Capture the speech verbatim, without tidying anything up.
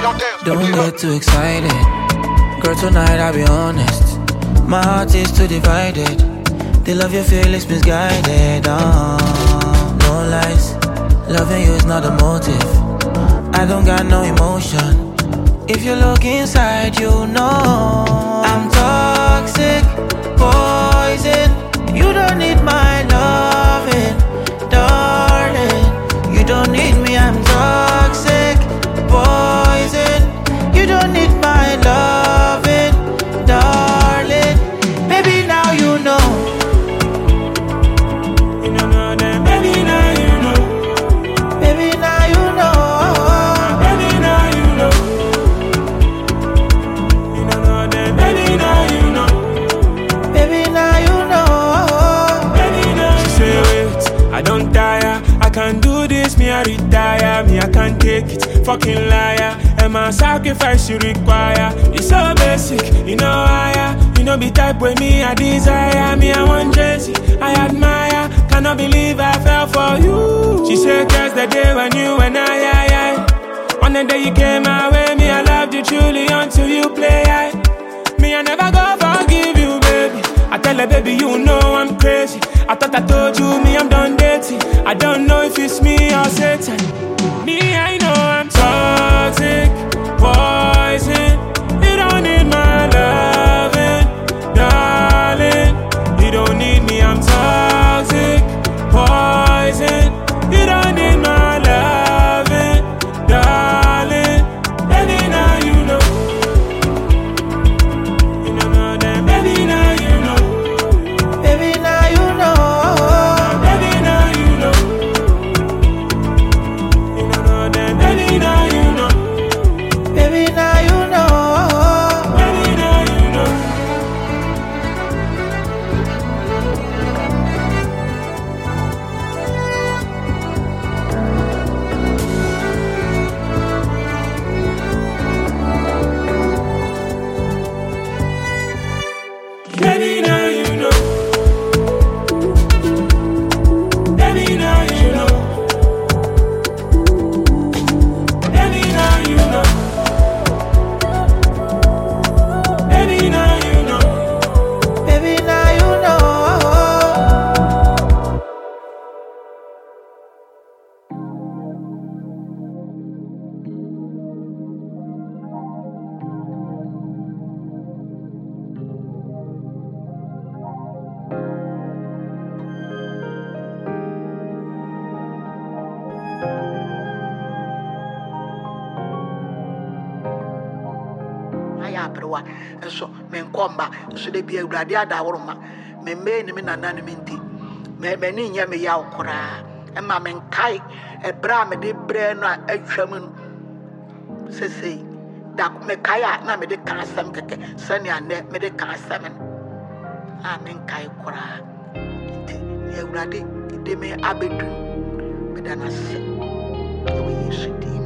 Don't get too excited. Girl, tonight I'll be honest. My heart is too divided. They love your feelings misguided. Oh, no lies. Loving you is not a motive. I don't got no emotion. If you look inside, you know I'm toxic, poison. You don't need my loving, darling. You don't need me, I'm toxic, poison. You don't need my loving, darling. Maybe now you know. You don't know that. Maybe now you know. Maybe now you know. Maybe now you know. You don't know that. Maybe now you know. Maybe now you know. Maybe now you know. She say wait, I don't tire. I can't do this, me I retire. Me I can't take it, fucking liar. And my sacrifice you require. It's so basic, you know higher. You know be type with me I desire. Me I want Jesse, I admire. Cannot believe I fell for you. She said just the day when you and I, I, I. On the day you came my way, me I loved you truly until you play I. Me I never go forgive you, baby. I tell her, baby, you know I'm crazy. I thought I told you, me I'm done dating. I don't know if it's me or Satan. Me, I know I'm toxic, poison. You don't need my loving, darling. You don't need me, I'm toxic, poison. You don't need my loving, darling. Baby, now you know. You don't know that, baby, now you know. Baby, now you know. Baby, now you know. You don't know that, baby, now you know. Baby, now you know. Baby, now you know. Baby, now you know. Baby, now you know. Baby, now you know. Baby, now you know. Baby, now you know. Ayaprewa enso menkomba so de bia awurade adaworoma me me ni me nana ni menti me me ni nya me ya okora e ma menkai e bra me de bre no atwam no sesei da me kaya na me de kansam keke sani ane me de kansam a menkai kora nti ni awurade de me abedu me dana se e we yesu di